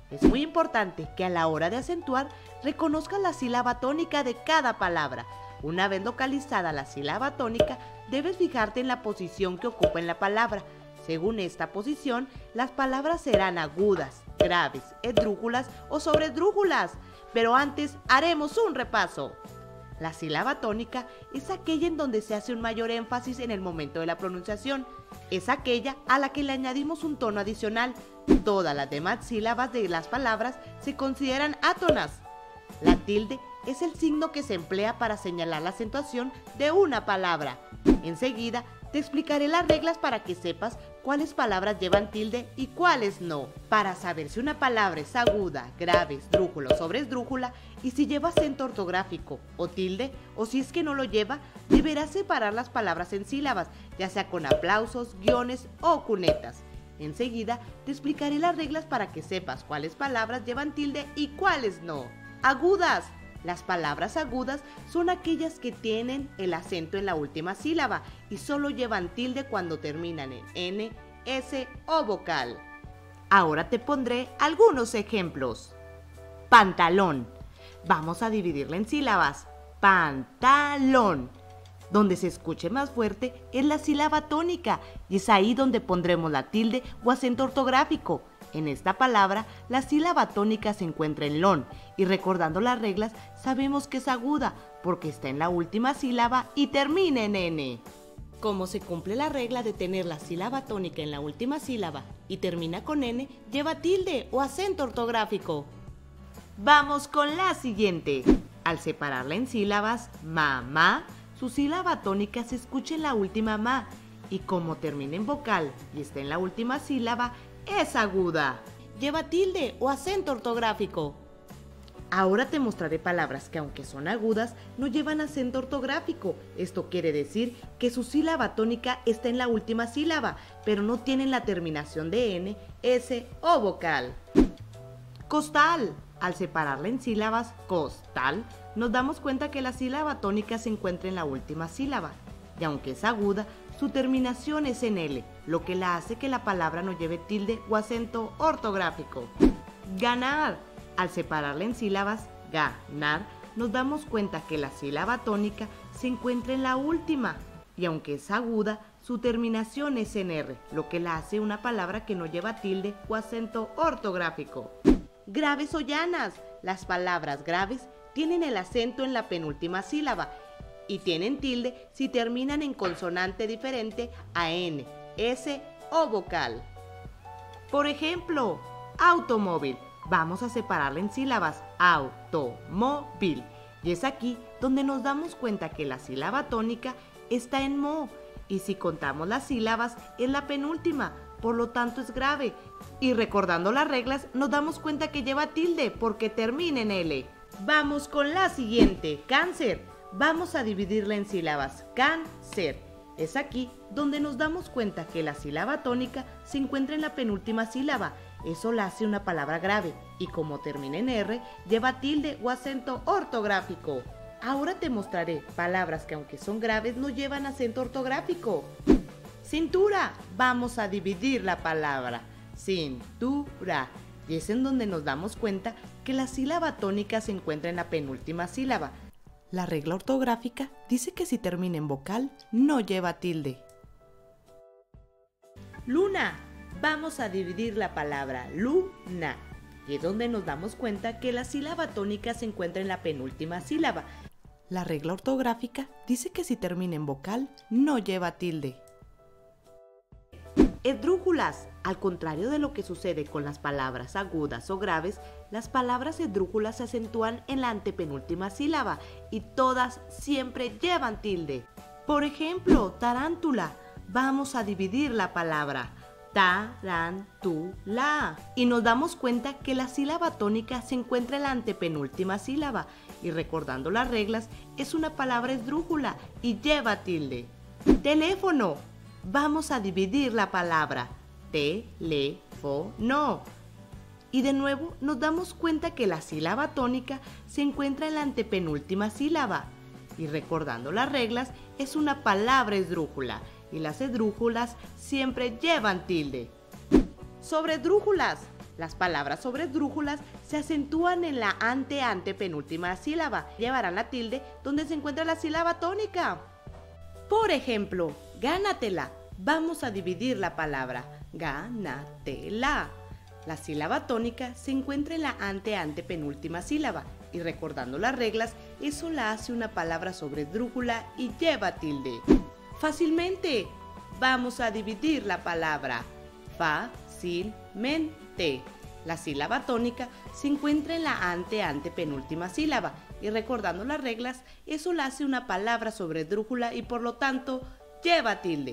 Es muy importante que a la hora de acentuar reconozcas la sílaba tónica de cada palabra. Una vez localizada la sílaba tónica, debes fijarte en la posición que ocupa en la palabra. Según esta posición, las palabras serán agudas, graves, esdrújulas o sobresdrújulas. Pero antes haremos un repaso. La sílaba tónica es aquella en donde se hace un mayor énfasis en el momento de la pronunciación. Es aquella a la que le añadimos un tono adicional. Todas las demás sílabas de las palabras se consideran átonas. La tilde es el signo que se emplea para señalar la acentuación de una palabra. Enseguida te explicaré las reglas para que sepas cuáles palabras llevan tilde y cuáles no. Para saber si una palabra es aguda, grave, esdrújula o sobresdrújula y si lleva acento ortográfico o tilde, o si es que no lo lleva, deberás separar las palabras en sílabas, ya sea con aplausos, guiones o cunetas. Enseguida te explicaré las reglas para que sepas cuáles palabras llevan tilde y cuáles no. Agudas. Las palabras agudas son aquellas que tienen el acento en la última sílaba y solo llevan tilde cuando terminan en N, S o vocal. Ahora te pondré algunos ejemplos. Pantalón. Vamos a dividirla en sílabas. Pantalón. Donde se escuche más fuerte es la sílaba tónica y es ahí donde pondremos la tilde o acento ortográfico. En esta palabra, la sílaba tónica se encuentra en lón y recordando las reglas sabemos que es aguda porque está en la última sílaba y termina en N. Como se cumple la regla de tener la sílaba tónica en la última sílaba y termina con N, lleva tilde o acento ortográfico. Vamos con la siguiente. Al separarla en sílabas, mamá, su sílaba tónica se escucha en la última ma y como termina en vocal y está en la última sílaba, es aguda. Lleva tilde o acento ortográfico. Ahora te mostraré palabras que aunque son agudas, no llevan acento ortográfico. Esto quiere decir que su sílaba tónica está en la última sílaba, pero no tienen la terminación de N, S o vocal. Costal. Al separarla en sílabas, costal, nos damos cuenta que la sílaba tónica se encuentra en la última sílaba. Y aunque es aguda, su terminación es en L, lo que la hace que la palabra no lleve tilde o acento ortográfico. Ganar. Al separarla en sílabas, ganar, nos damos cuenta que la sílaba tónica se encuentra en la última, y aunque es aguda, su terminación es en R, lo que la hace una palabra que no lleva tilde o acento ortográfico. Graves o llanas. Las palabras graves tienen el acento en la penúltima sílaba y tienen tilde si terminan en consonante diferente a N, S o vocal. Por ejemplo, automóvil. Vamos a separarla en sílabas, automóvil. Y es aquí donde nos damos cuenta que la sílaba tónica está en mo. Y si contamos las sílabas, es la penúltima, por lo tanto es grave. Y recordando las reglas, nos damos cuenta que lleva tilde porque termina en L. Vamos con la siguiente, cáncer. Vamos a dividirla en sílabas, cáncer. Es aquí donde nos damos cuenta que la sílaba tónica se encuentra en la penúltima sílaba. Eso la hace una palabra grave y como termina en R, lleva tilde o acento ortográfico. Ahora te mostraré palabras que aunque son graves no llevan acento ortográfico. Cintura. Vamos a dividir la palabra, cintura. Y es en donde nos damos cuenta que la sílaba tónica se encuentra en la penúltima sílaba. La regla ortográfica dice que si termina en vocal, no lleva tilde. Luna. Vamos a dividir la palabra luna. Y es donde nos damos cuenta que la sílaba tónica se encuentra en la penúltima sílaba. La regla ortográfica dice que si termina en vocal, no lleva tilde. Esdrújulas. Al contrario de lo que sucede con las palabras agudas o graves, las palabras esdrújulas se acentúan en la antepenúltima sílaba y todas siempre llevan tilde. Por ejemplo, tarántula. Vamos a dividir la palabra, tarántula. Y nos damos cuenta que la sílaba tónica se encuentra en la antepenúltima sílaba y recordando las reglas, es una palabra esdrújula y lleva tilde. Teléfono. Vamos a dividir la palabra, teléfono. Y de nuevo nos damos cuenta que la sílaba tónica se encuentra en la antepenúltima sílaba. Y recordando las reglas, es una palabra esdrújula y las esdrújulas siempre llevan tilde. Sobresdrújulas. Las palabras sobre esdrújulas se acentúan en la ante-penúltima sílaba. Llevarán la tilde donde se encuentra la sílaba tónica. Por ejemplo, gánatela. Vamos a dividir la palabra. Gánatela. La sílaba tónica se encuentra en la ante-penúltima sílaba. Y recordando las reglas, eso la hace una palabra sobre esdrújula y lleva tilde. Fácilmente. Vamos a dividir la palabra. Fácilmente. La sílaba tónica se encuentra en la ante-penúltima sílaba y recordando las reglas, eso la hace una palabra sobre esdrújula y por lo tanto lleva tilde.